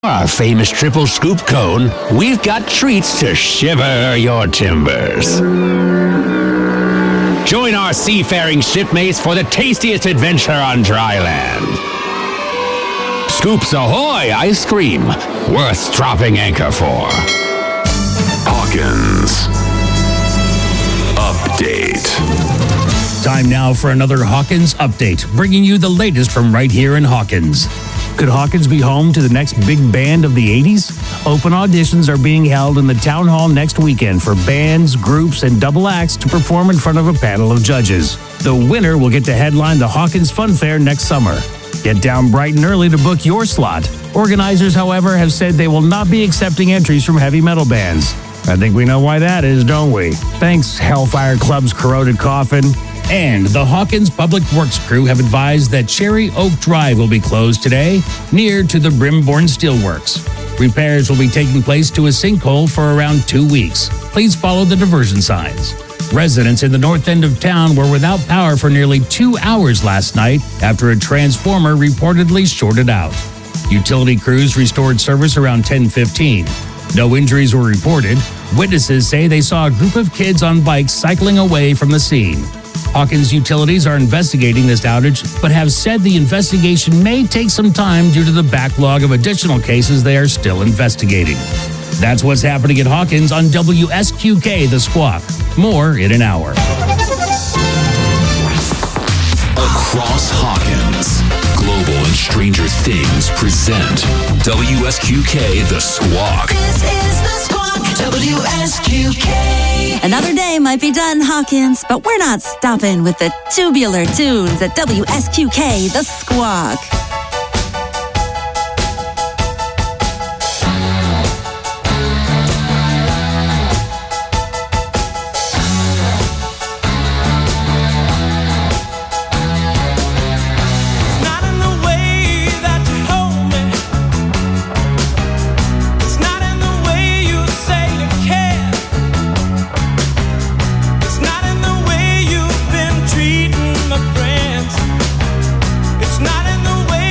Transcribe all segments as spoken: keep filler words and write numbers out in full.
Our famous triple scoop cone, we've got treats to shiver your timbers. Join our seafaring shipmates for the tastiest adventure on dry land. Scoops Ahoy ice cream, worth dropping anchor for. Hawkins Update. Time now for another Hawkins Update, bringing you the latest from right here in Hawkins. Could Hawkins be home to the next big band of the eighties? Open auditions are being held in the Town Hall next weekend for bands, groups, and double acts to perform in front of a panel of judges. The winner will get to headline the Hawkins Fun Fair next summer. Get down bright and early to book your slot. Organizers, however, have said they will not be accepting entries from heavy metal bands. I think we know why that is, don't we? Thanks, Hellfire Club's Corroded Coffin. And the Hawkins Public Works crew have advised that Cherry Oak Drive will be closed today, near to the Brimborn Steelworks. Repairs will be taking place to a sinkhole for around two weeks. Please follow the diversion signs. Residents in the north end of town were without power for nearly two hours last night after a transformer reportedly shorted out. Utility crews restored service around ten fifteen. No injuries were reported. Witnesses say they saw a group of kids on bikes cycling away from the scene. Hawkins Utilities are investigating this outage, but have said the investigation may take some time due to the backlog of additional cases they are still investigating. That's what's happening at Hawkins on W S Q K The Squawk. More in an hour. Across Hawkins, Global and Stranger Things present W S Q K The Squawk. This is The Squawk, W S Q K. Another day might be done, Hawkins, but we're not stopping with the tubular tunes at W S Q K The Squawk. Not in the way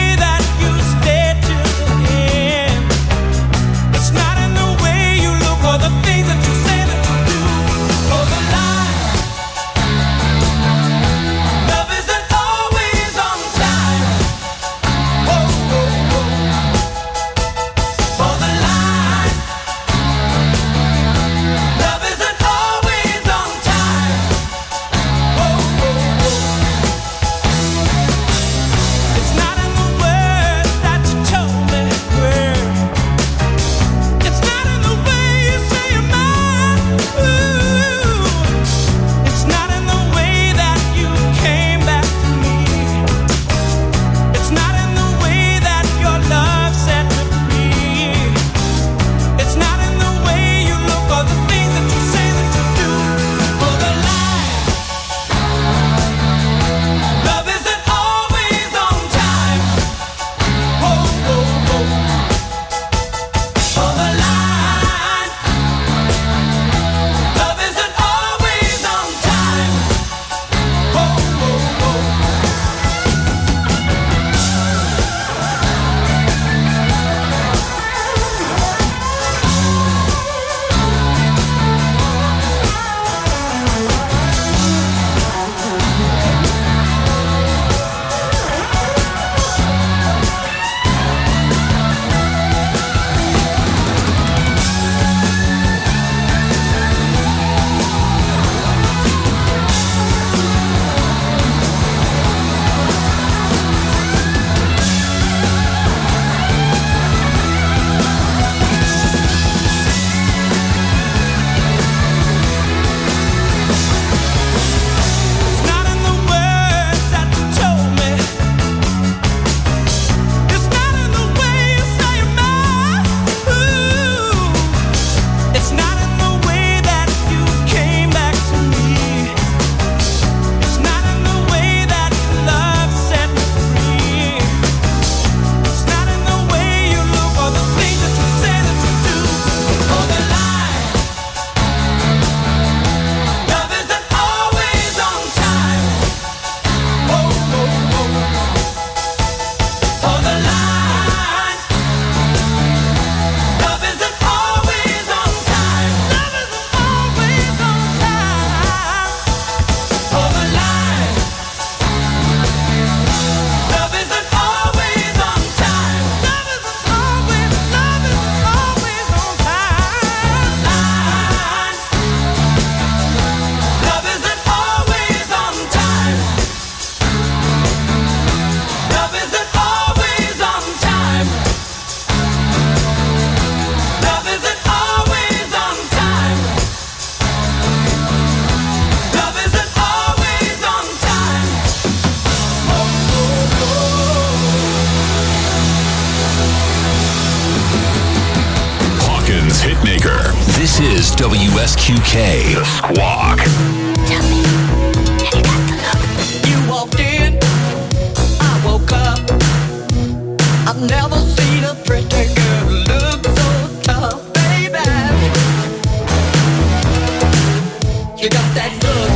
This is W S Q K. The Squawk. Tell me, have you got the look? You walked in, I woke up. I've never seen a pretty girl look so tough, baby. You got that look.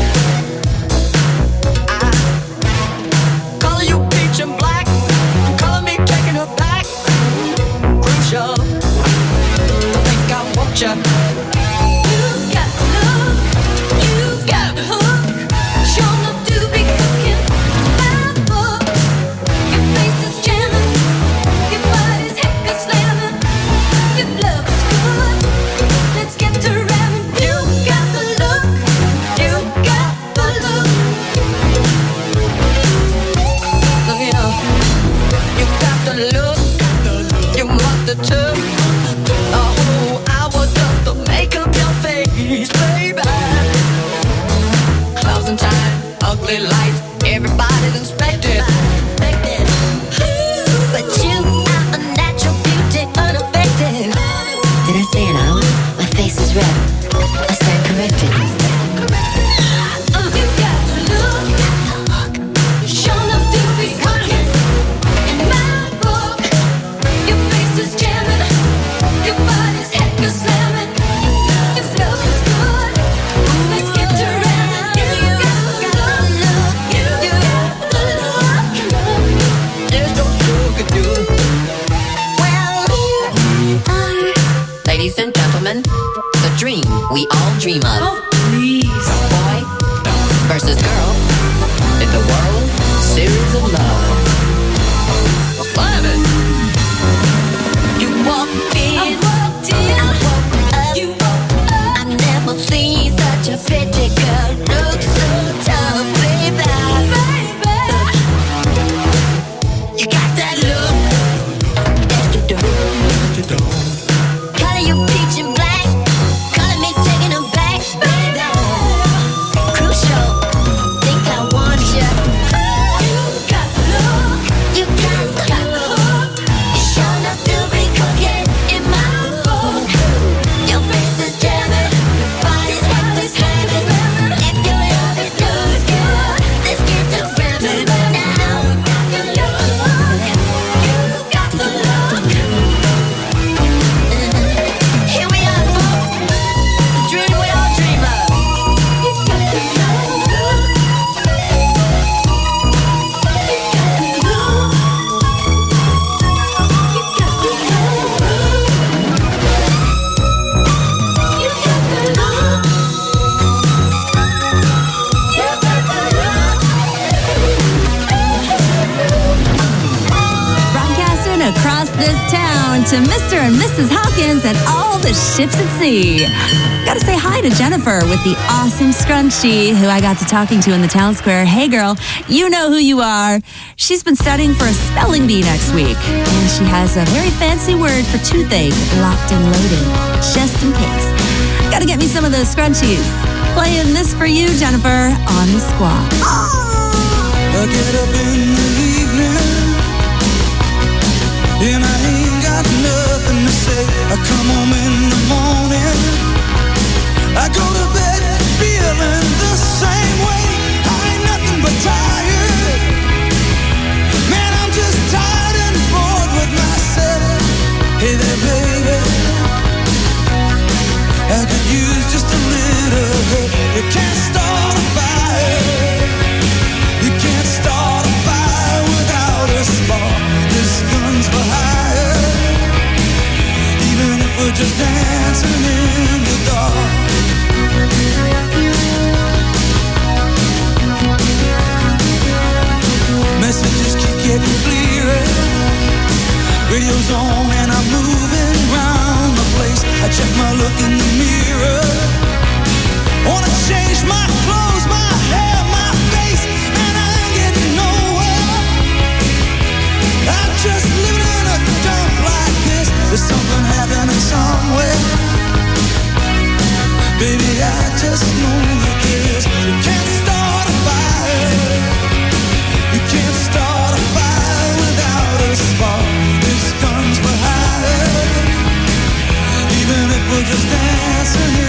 I color you peach and black, color me taking her back. Crucial, I think I want you. You got the look, you got the hook. Sure enough to be cooking my book. Your face is jamming, your body's heck is slamming. Your love is good, let's get to ramming. You got the look, you got the look. Look here, you got the look. You must have took a whole hour just to make up your face, baby. Clouds and time, ugly lights, everybody's inspected. But you are a natural beauty, unaffected. Did I say an hour? My face is red. I stand corrected. You got the look, sure enough to be cooking in my book. Your face is jamming, your body's heck is slamming. Your love is good, let's get to ramming. You got the look, you got the look. There's no sugar do. Well, we are, Ladies and gentlemen, the dream we all dream of. please. Boy versus girl in the World Series of Love. Love it. You walked in, I walked in, I woke up. you woke up. I've never seen such a pretty girl look so tough, baby. You got that look. Yes, you do. Color you peach and black, color me taking them back, baby. Crucial, think I want you. You got the look, You got the look. you're sure enough to be cooking in my book. Your face is jamming, your body's heck is slamming. If you love it, looks good. Let's get to ramming now. You got the look. Here we are, folks. The dream we all dream of. You got the look. You got the look. You got the look. You got the look. You got the look. Broadcasting across this town to Mister and Missus Hawkins and all the ships at sea. Gotta say hi to Jennifer with the awesome scrunchie who I got to talking to in the town square. Hey girl, you know who you are. She's been studying for a spelling bee next week. And she has a very fancy word for toothache locked and loaded, just in case. Gotta get me some of those scrunchies. Playing this for you, Jennifer, on the Squawk. I get up in the evening and I ain't got nothing to say. I come home in the morning, I go to bed feeling the same way. I ain't nothing but tired. Man, I'm just tired and bored with myself. Hey there, baby, I could use just a little help. You can't start a fire. You can't start a fire without a spark. This gun's for hire. Even if we're just dancing in the dark. Messages keep getting clearer. Radio's on and I'm moving round the place. I check my look in the mirror. Wanna change my clothes, my hair, my face, and I ain't getting nowhere. I'm just living in a dump like this. There's something happening somewhere. Baby, I just know that this. You can't start a fire. You can't start a fire without a spark. This gun's for hire. Even if we're just dancing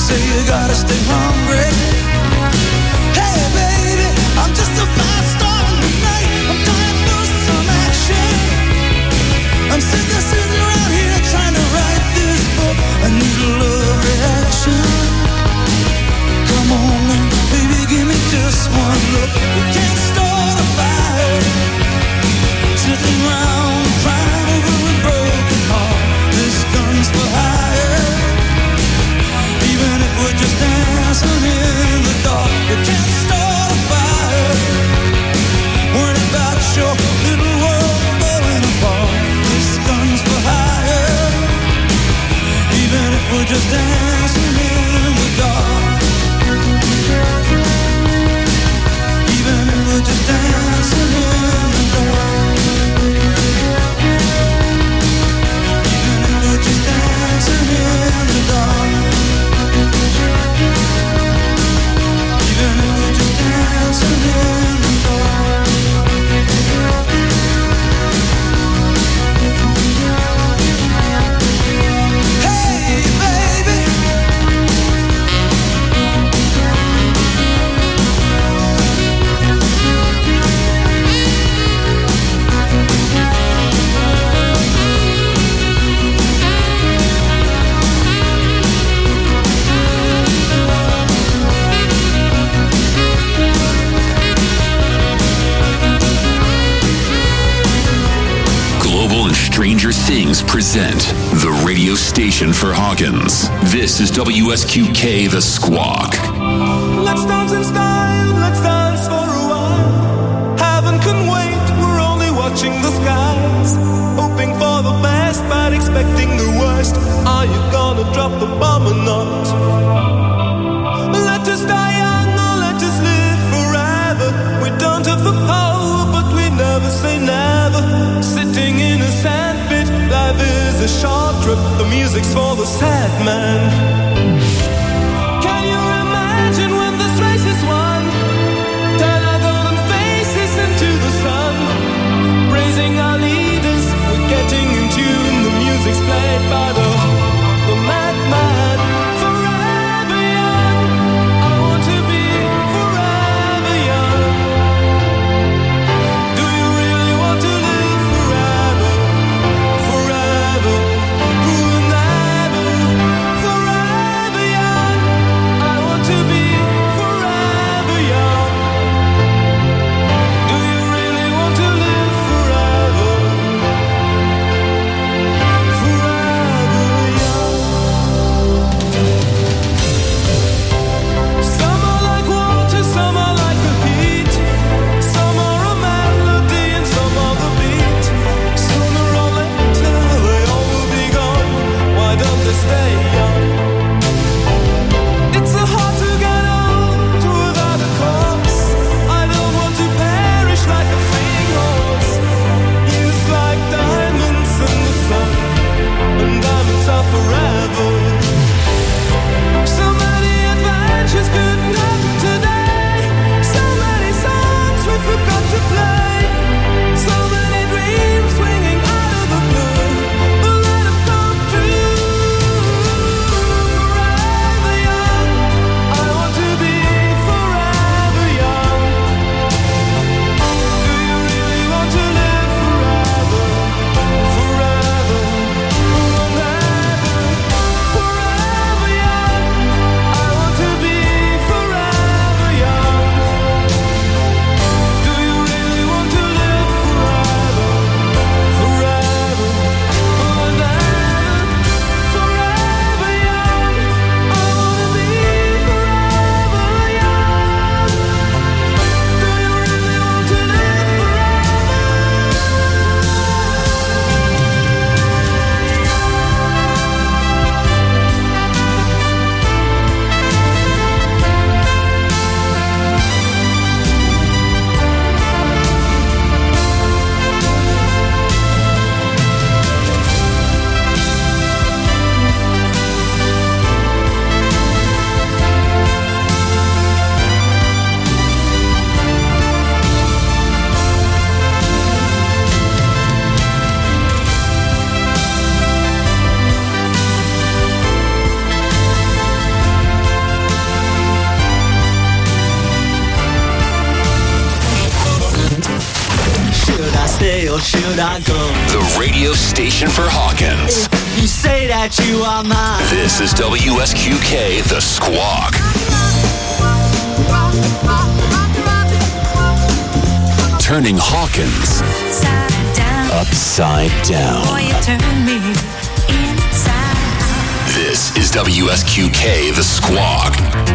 say you gotta stay hungry. Hey baby, I'm just a fast star in the night. I'm dying for some action. I'm sitting, sitting around here trying to write this book. I need a love reaction. Come on now, baby, give me just one look. We can't start a fire, sitting around crying over a broken heart. This gun's for hire. Even if we're just dancing in the dark, we can't start a fire. Worrying about your little world falling apart. This gun's for hire. Even if we're just dancing in the dark. Even if we're just dancing in the dark. Even if we're just dancing in the dark. Even if we're just dancing in the dark. Hey baby, Global and Stranger Things present the radio station for Hawkins. This is W S Q K The Squawk. Let's dance in style, let's dance for a while. Heaven can wait, we're only watching the skies. Hoping for the best, but expecting the worst. Are you gonna drop the bomb or not? Let us die young or let us live forever. We don't have the power, but we never say never. Sitting in a sandpit, life is a short trip. The music's for the sad man. Can you imagine when this race is won? Turn our golden faces into the sun. Praising our leaders, we're getting in tune. The music's played by the, the madman. Forever young, I want to be forever young. Do you really want to live forever? Forever, forever, forever or should I go? The radio station for Hawkins. You say that you are mine. This is W S Q K, The Squawk. Turning Hawkins upside down. Boy, you turn me inside. This is W S Q K, The Squawk.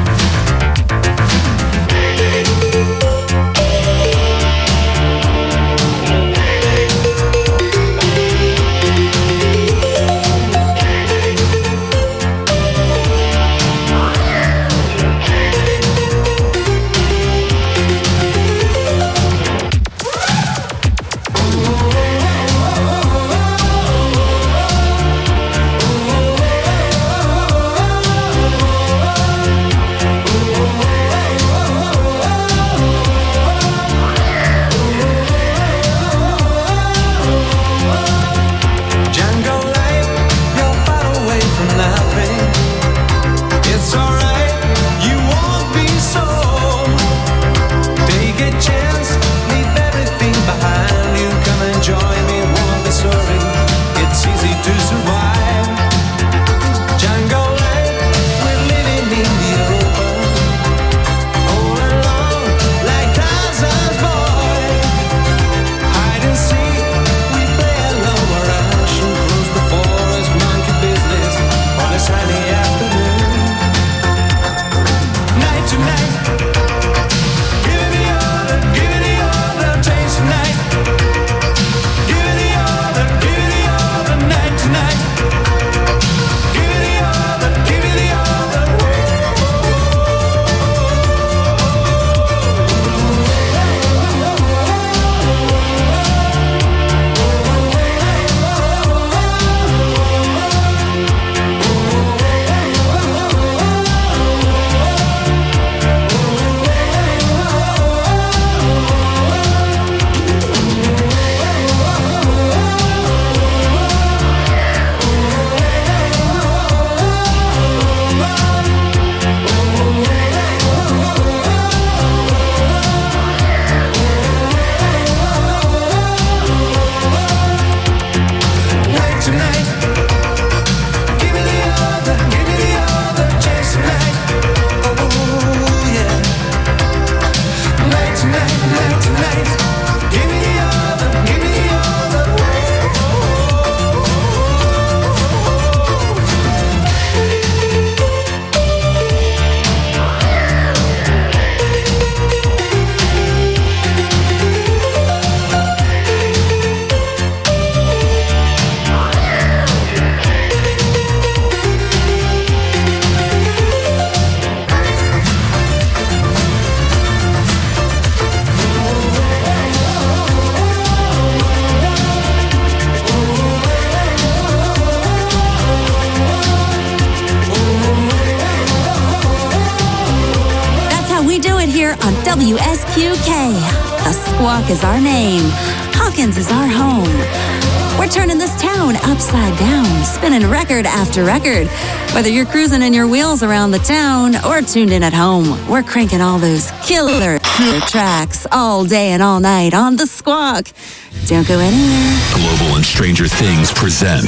W S Q K. The Squawk is our name. Hawkins is our home. We're turning this town upside down, spinning record after record. Whether you're cruising in your wheels around the town or tuned in at home, we're cranking all those killer tracks all day and all night on The Squawk. Don't go anywhere. Global and Stranger Things present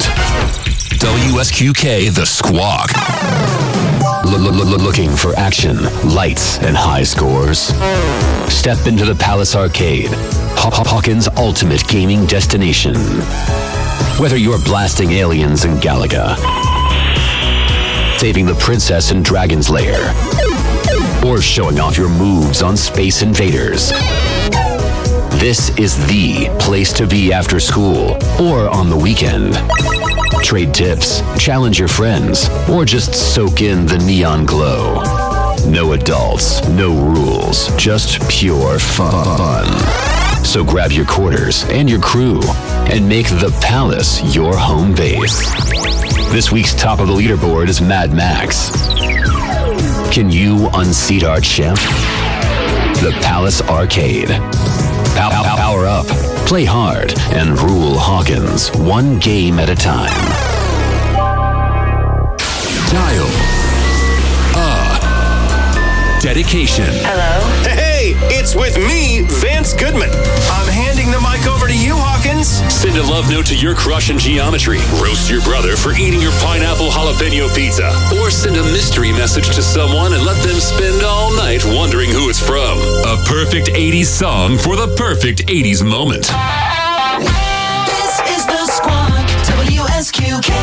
W S Q K, The Squawk. Looking for action, lights, and high scores? Step into the Palace Arcade, Hawkins' ultimate gaming destination. Whether you're blasting aliens in Galaga, saving the princess in Dragon's Lair, or showing off your moves on Space Invaders, this is the place to be after school or on the weekend. Trade tips, challenge your friends, or just soak in the neon glow. No adults, no rules, just pure fun. So grab your quarters and your crew and make the Palace your home base. This week's top of the leaderboard is Mad Max. Can you unseat our champ? The Palace Arcade. Pow- pow- power up, play hard, and rule Hawkins one game at a time. Dial a dedication. Hello? Hey, Hey, it's with me, Vance Goodman. I'm handing the mic over to you, Hawkins. Send a love note to your crush in geometry. Roast your brother for eating your pineapple jalapeno pizza. Or send a mystery message to someone and let them spend all night wondering who it's from. A perfect eighties song for the perfect eighties moment. This is the Squawk, W S Q K.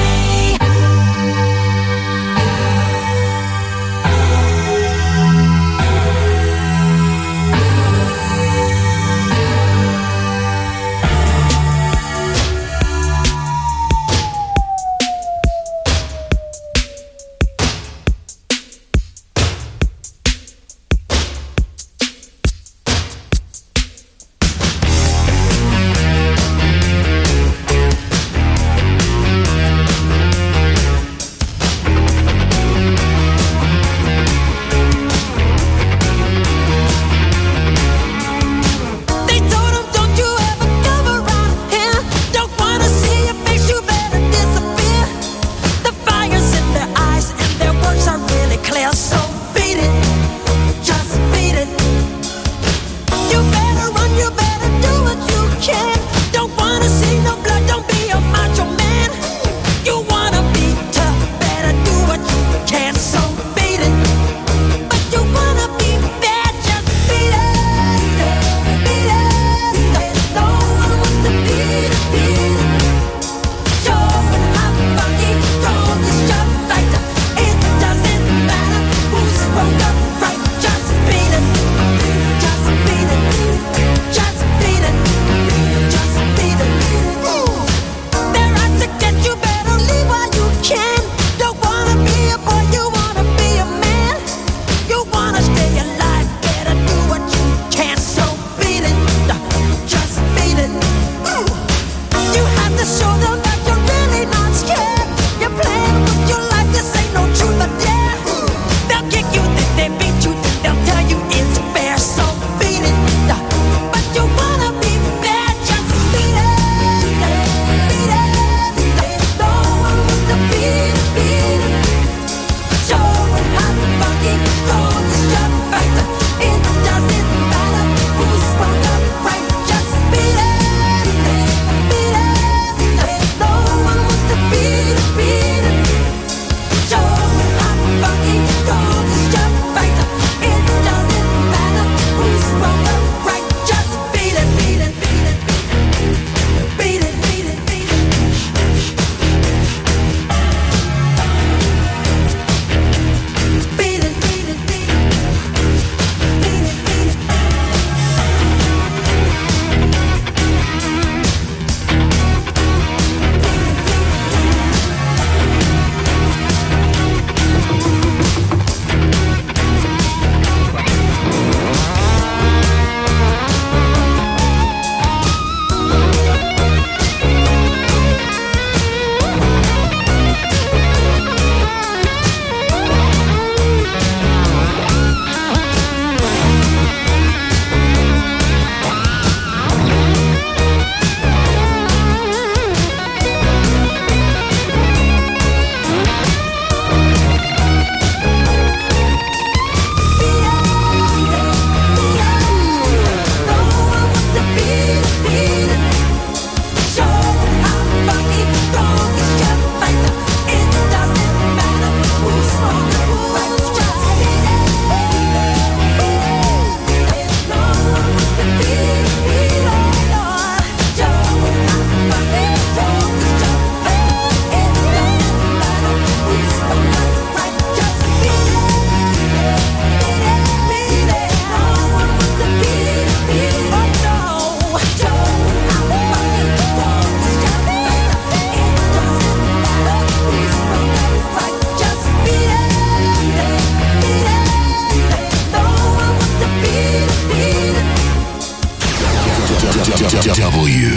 W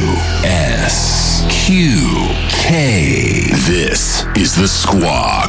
S Q K. This is the Squawk.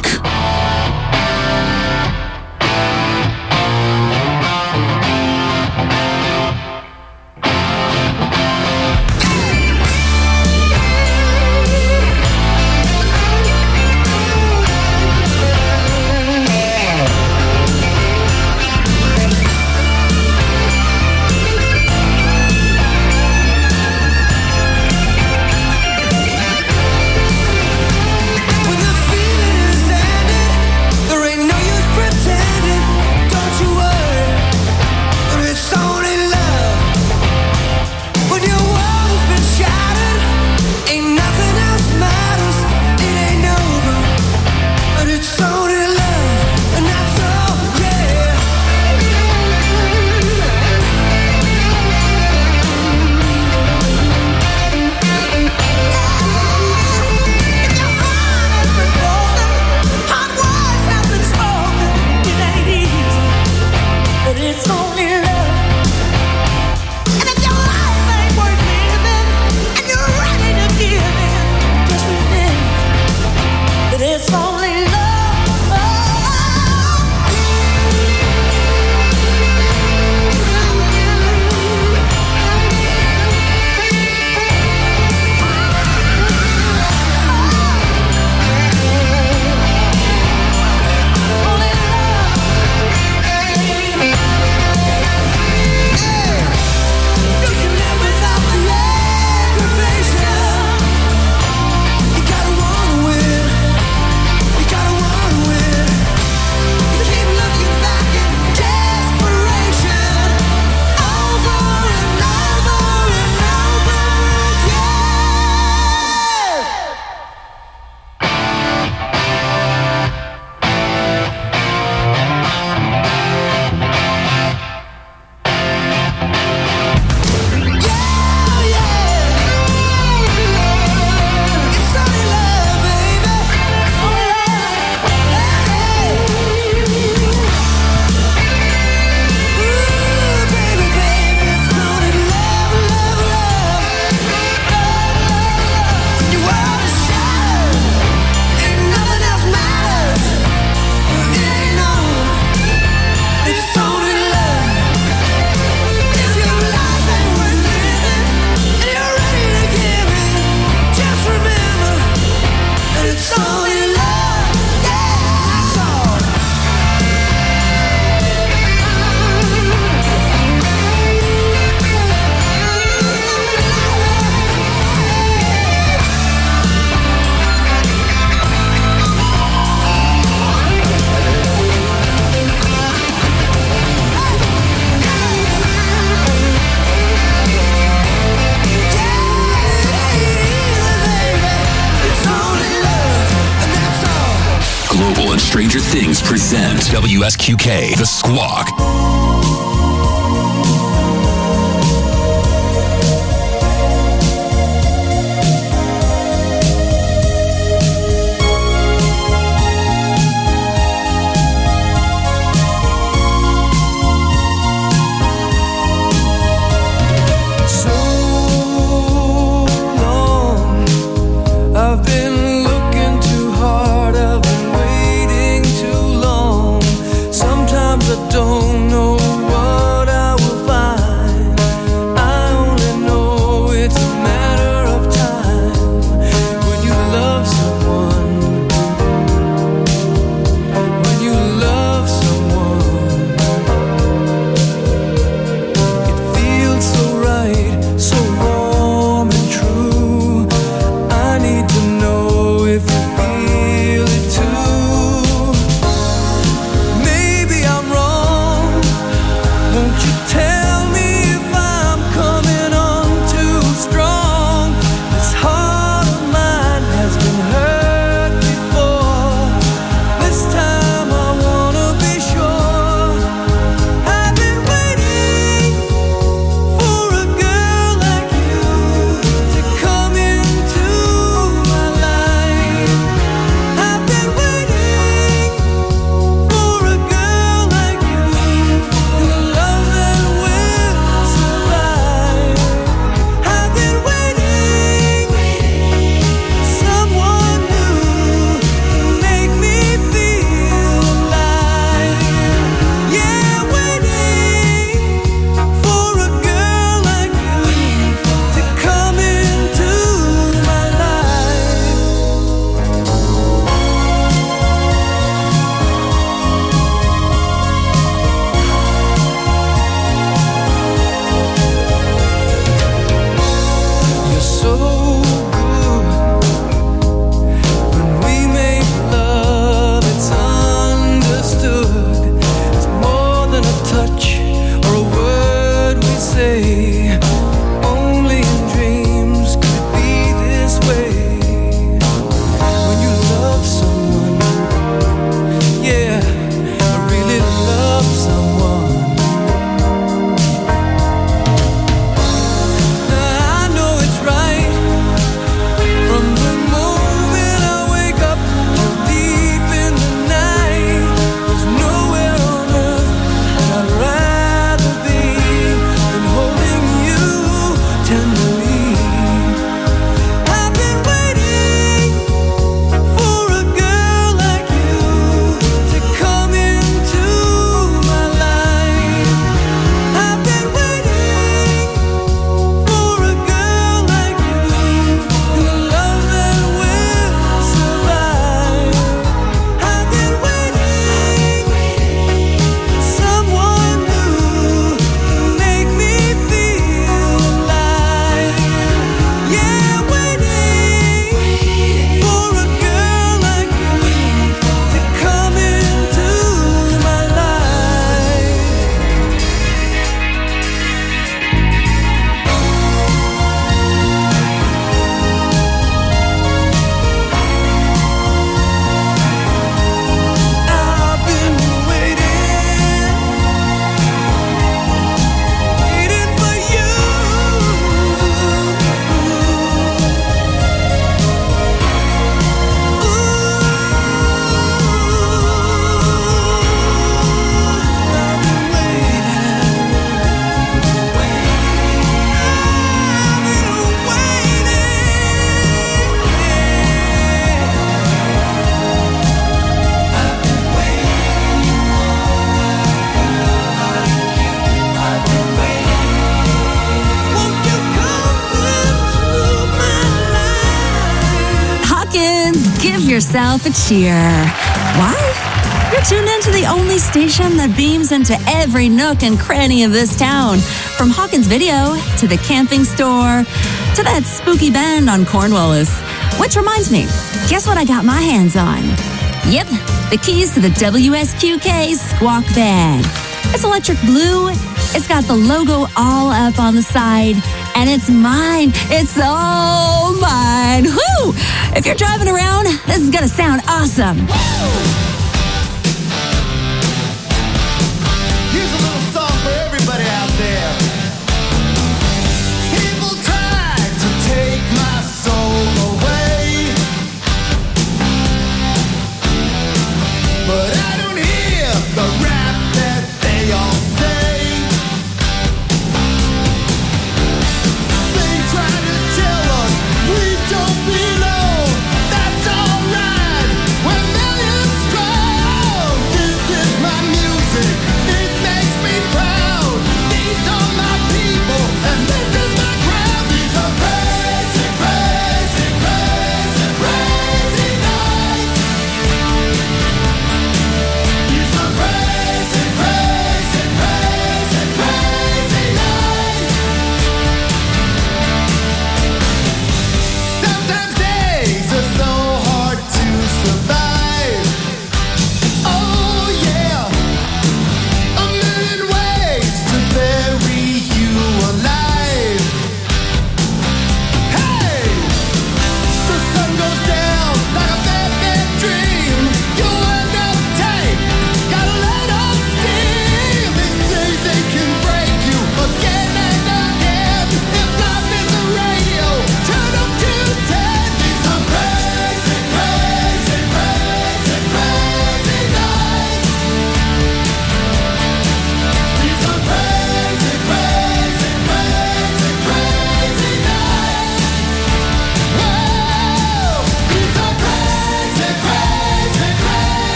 Stranger Things present W S Q K, The Squawk. I've been looking too hard, I've been waiting too long. Sometimes I don't know what I will find. I only know it's a matter of time. When you love someone, when you love someone, it feels so right, so warm and true. I need to know if you feel it too. Maybe I'm wrong. Won't you tell me if I'm coming on too strong? This heart of mine has been hurt before. This time I wanna be sure. I've been waiting for a girl like you to come into my life. I've been waiting for a girl like you, and a love that will survive. I've been waiting, someone new to make me feel alive. Yeah, waiting for a girl like you to come into my life. You're so good. When we make love, it's understood. It's more than a touch or a word we say. Only in dreams could it be this way. When you love someone, yeah, I really love someone. I know it's right from the moment I wake up till deep in the night. There's nowhere on earth that I'd rather be than holding you tenderly. I've been waiting for a girl like you to come into my life. I've been waiting for a girl like you, and a love that will survive. I've been waiting, someone new to make me feel alive. Yeah, waiting for a girl like you to come into my life. I've been waiting, waiting for you. I've been Hawkins, give yourself a cheer. Why? You're tuned into the only station that beams into every nook and cranny of this town. From Hawkins Video to the camping store to that spooky band on Cornwallis. Which reminds me, guess what I got my hands on? Yep, the keys to the W S Q K Squawk Van. It's electric blue. It's got the logo all up on the side. And it's mine. It's all mine. Woo! If you're driving around, this is going to sound awesome.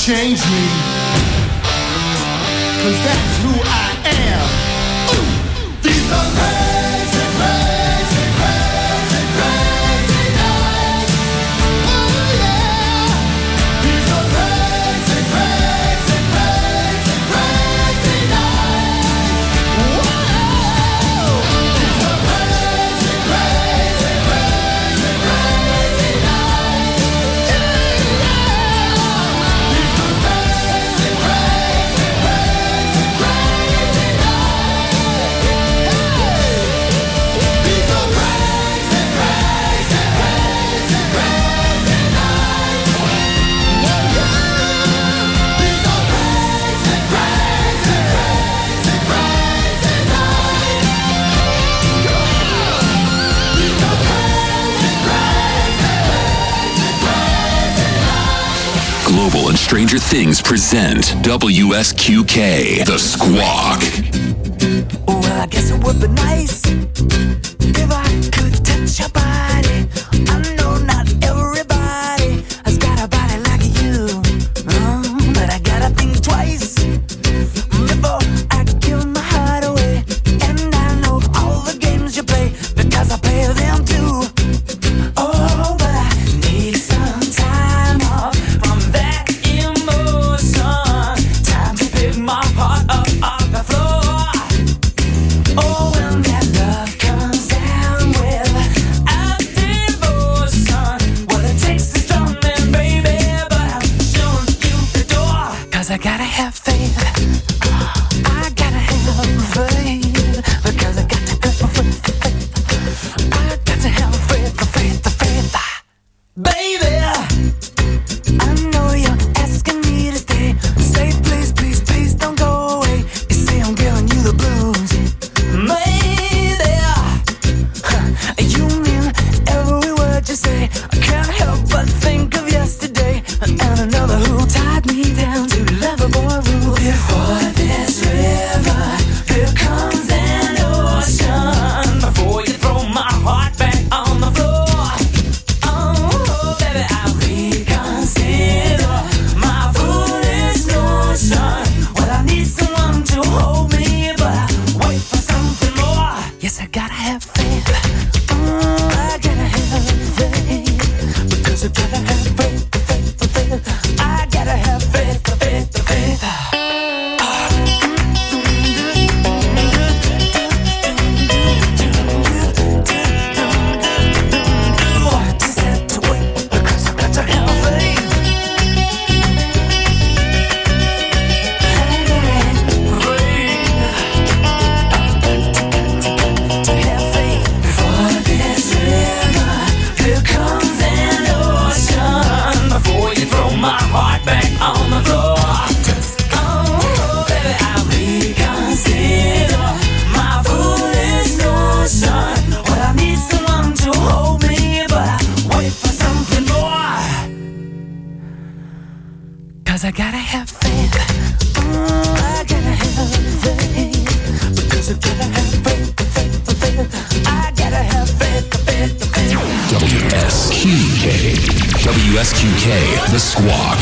change me, cause that's who I am. Ooh. These are crazy, crazy, crazy, crazy nights. Oh yeah. These are crazy, crazy, crazy, crazy nights. Whoa. These are crazy, crazy, crazy, crazy nights. Global and Stranger Things present W S Q K, The Squawk. Well, I guess it would be nice if I could touch your body. I know not everybody has got a body like you, um, but I gotta think twice before I give my heart away. And I know all the games you play because I play them too. Oh, but I need some time off from that emotion. Time to pick my heart up off the floor. Oh, when that love comes down without devotion, well, it takes a strong man, baby, but I'm showing you the door. Cause I gotta have faith. I gotta have faith. Because I got to have faith. I got to have faith, faith, faith. Baby, I know you're asking me to stay. Say please, please, please don't go away. You say I'm giving you the blues. Maybe huh, you mean every word you say. I can't help but think of yesterday and another who tied me down to lover boy rule. Before this river, here comes an ocean. Before you throw my heart back on the floor. Oh, baby, I reconsider my foolish notion. Well, I need someone to hold me, but I wait for something more. Yes, I gotta have faith. Mm, I gotta have faith. Because I gotta have faith, faith, faith. I gotta have faith, faith, faith. Just have to wait because I got to have faith. To have faith. Before this river, here comes an ocean. Before you throw my heart back on the floor. Oh, baby, I reconsider my foolish notion. Well, I need someone to hold me, but I wait for something more. Cause I gotta have faith. Mm, I gotta have faith. Because I gotta have faith, faith, faith. I gotta have faith, faith, faith. W S Q K. W S Q K, The Squawk.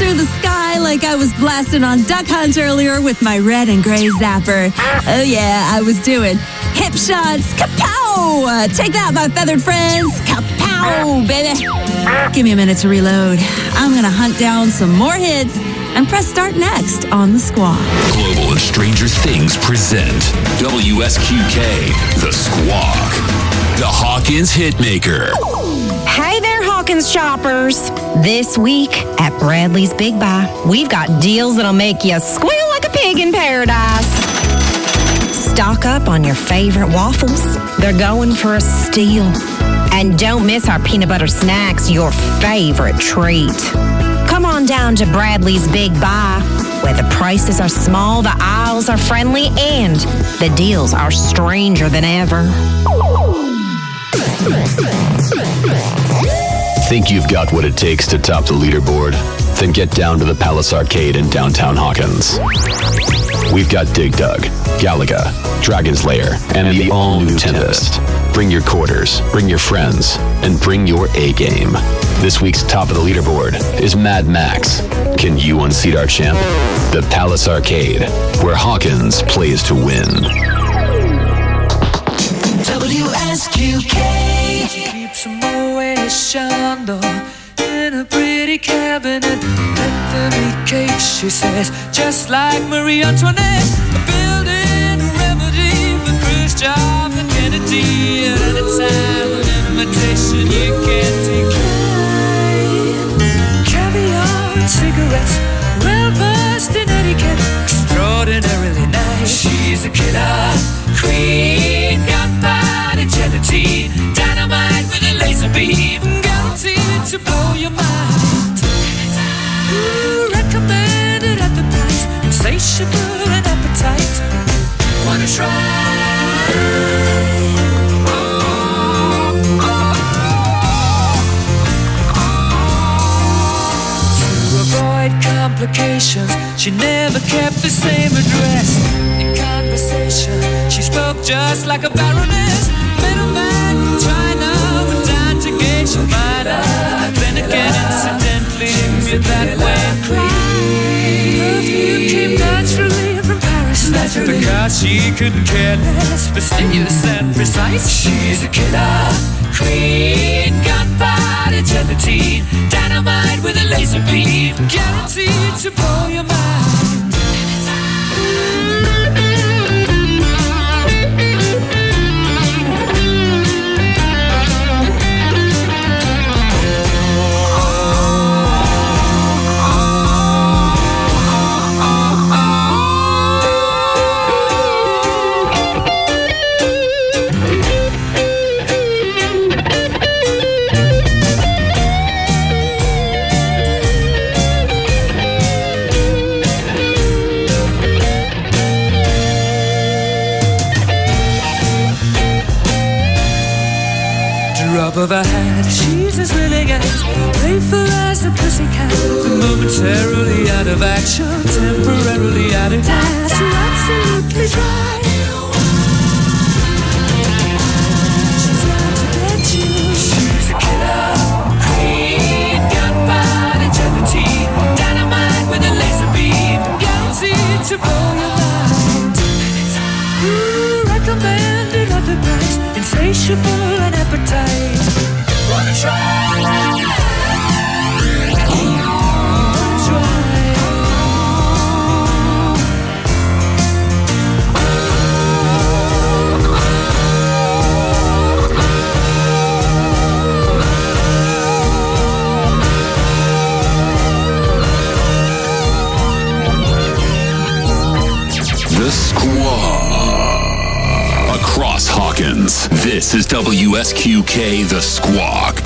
through the sky like I was blasting on Duck Hunt earlier with my red and gray zapper. Oh yeah, I was doing hip shots. Kapow! Uh, take that, my feathered friends. Kapow, baby. Give me a minute to reload. I'm gonna hunt down some more hits and press start next on the Squawk. Global and Stranger Things present W S Q K, The Squawk, the Hawkins Hitmaker. Hey there, Hawkins shoppers. This week at Bradley's Big Buy, we've got deals that'll make you squeal like a pig in paradise. Stock up on your favorite waffles. They're going for a steal. And don't miss our peanut butter snacks, your favorite treat. Come on down to Bradley's Big Buy, where the prices are small, the aisles are friendly, and the deals are stranger than ever. Think you've got what it takes to top the leaderboard? Then get down to the Palace Arcade in downtown Hawkins. We've got Dig Dug, Galaga, Dragon's Lair, and the all-new Tempest. Bring your quarters, bring your friends, and bring your A-game. This week's top of the leaderboard is Mad Max. Can you unseat our champ? The Palace Arcade, where Hawkins plays to win. W S Q K. Keeps a Moet Chandon in a pretty cabinet. Anthony cake, she says, just like Marie Antoinette. A building remedy for Khrushchev and Kennedy. At any time, an invitation you can't decline. Caviar and cigarettes, well versed in etiquette, extraordinarily nice. She's a killer queen, gunpowder gelatine, dynamite with a laser beam, guaranteed to blow your mind. Ooh, recommended at the price, insatiable and appetite. Wanna try? Complications, she never kept the same address. In conversation, she spoke just like a baroness. Middleman from China went down to gauge your mind. Then again, incidentally, you're that way. Perfume came naturally from Paris, naturally, because she couldn't care less, fastidious and precise. She's a killer queen, gunpowder gelatine, dynamite with a laser beam, guaranteed to blow your mind. Of her hat, she's as willing as playful as a pussycat, momentarily out of action, temporarily out of gas. You're absolutely dry. She's out to get you. She's a killer queen, gunpowder gelatine, dynamite with a laser beam, guaranteed to blow your mind. Ooh, recommended at the price, insatiable and appetite. Wanna try? The Squawk. Across Hawkins, this is W S Q K The Squawk.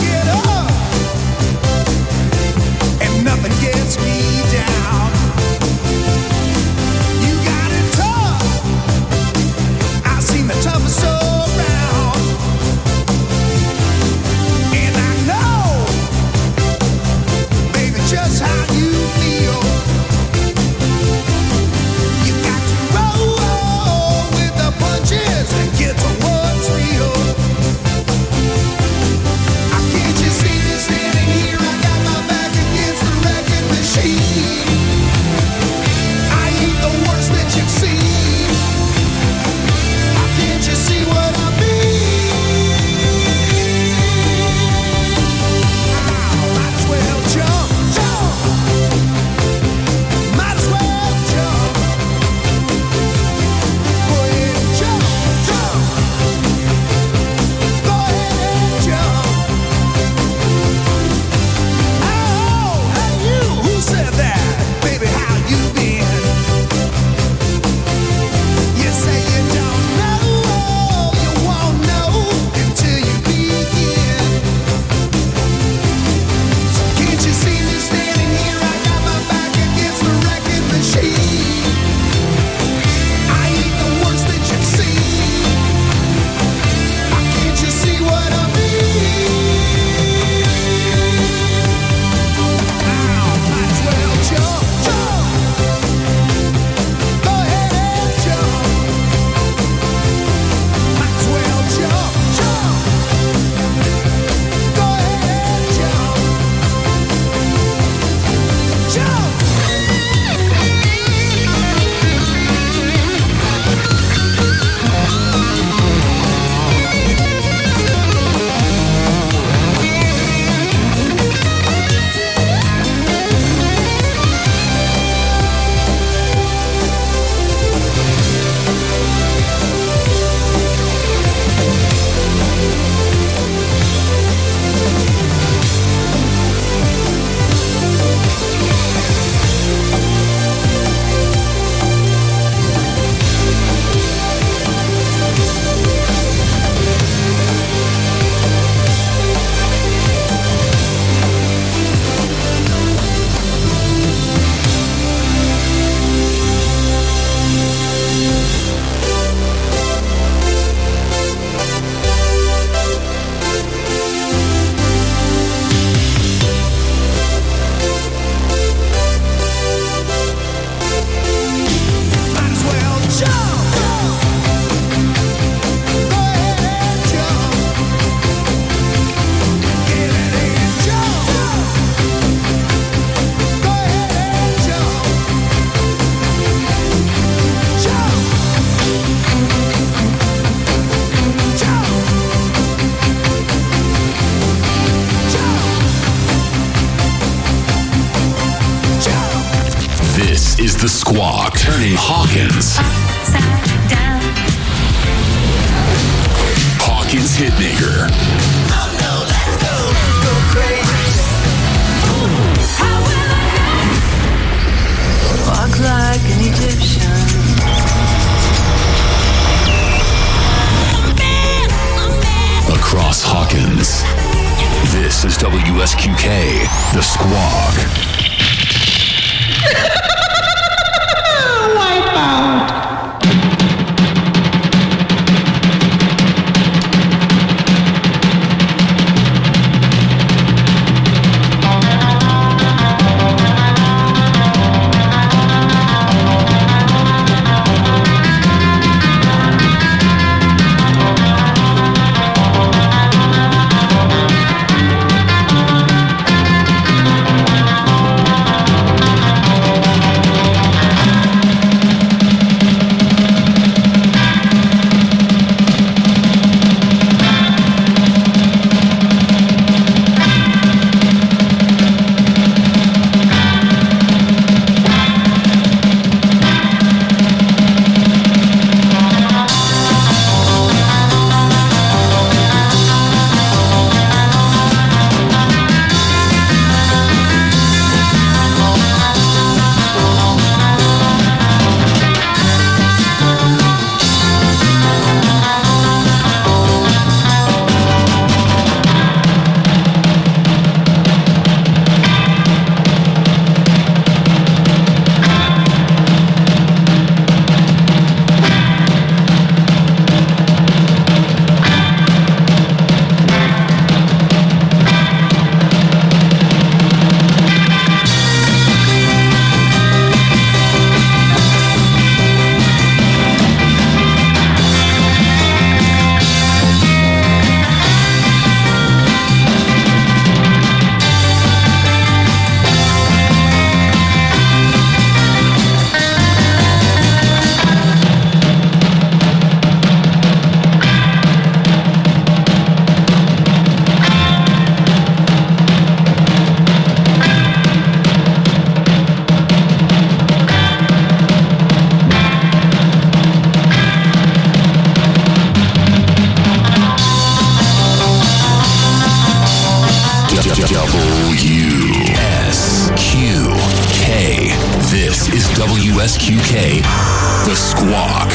Nothing gets me down. Squawk, turning Hawkins. Upside down. Hawkins Hitmaker. Walk like an Egyptian. Across Hawkins. This is W S Q K, The Squawk. Wipe out. W S Q K. This is W S Q K, The Squawk.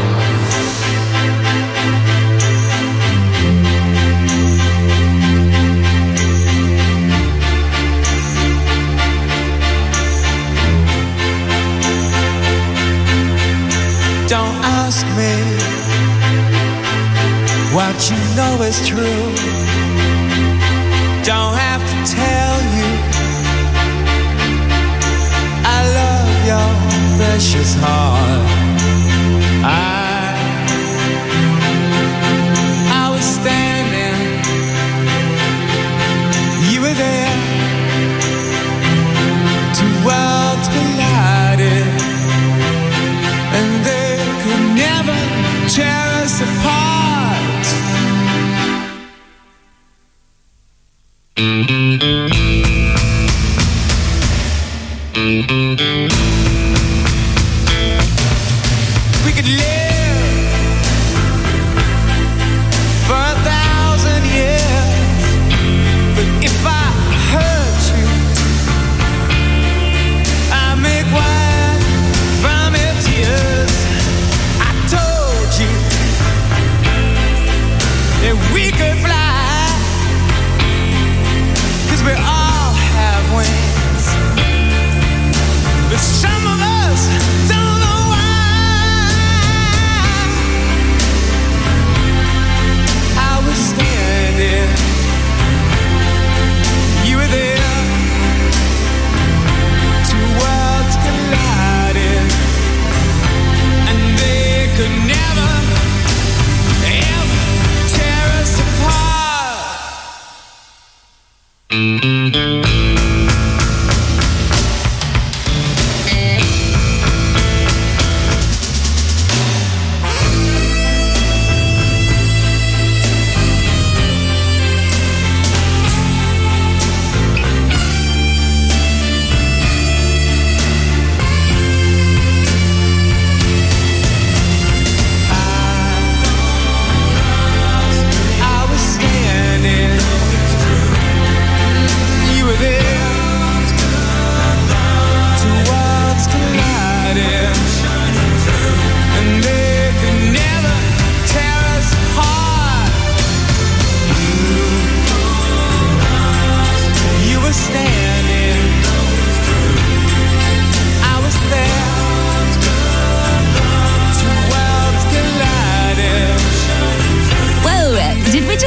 Don't ask me what you know is true. Don't have to tell you I love your precious heart. I I was standing, you were there. Two worlds collided, and they could never tear us apart. We could live for a thousand years, but if I hurt you, I make wine from your tears. I told you that we could fly, 'cause we all have wings, but some of us don't know why. I was standing, you were there. Two worlds collided, and they could never, ever tear us apart.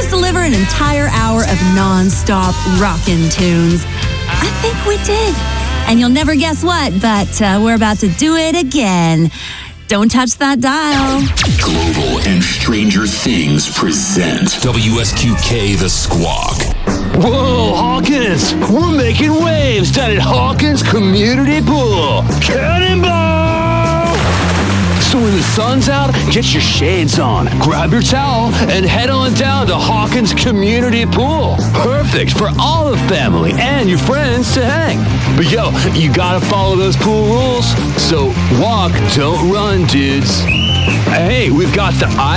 just deliver an entire hour of non-stop rockin' tunes. I think we did. And you'll never guess what, but uh, we're about to do it again. Don't touch that dial. Global and Stranger Things present W S Q K The Squawk. Whoa, Hawkins! We're making waves down at Hawkins Community Pool. Cannonball! So when the sun's out, get your shades on, grab your towel, and head on down to Hawkins Community Pool. Perfect for all the family and your friends to hang. But yo, you gotta follow those pool rules. So walk, don't run, dudes. Hey, we've got the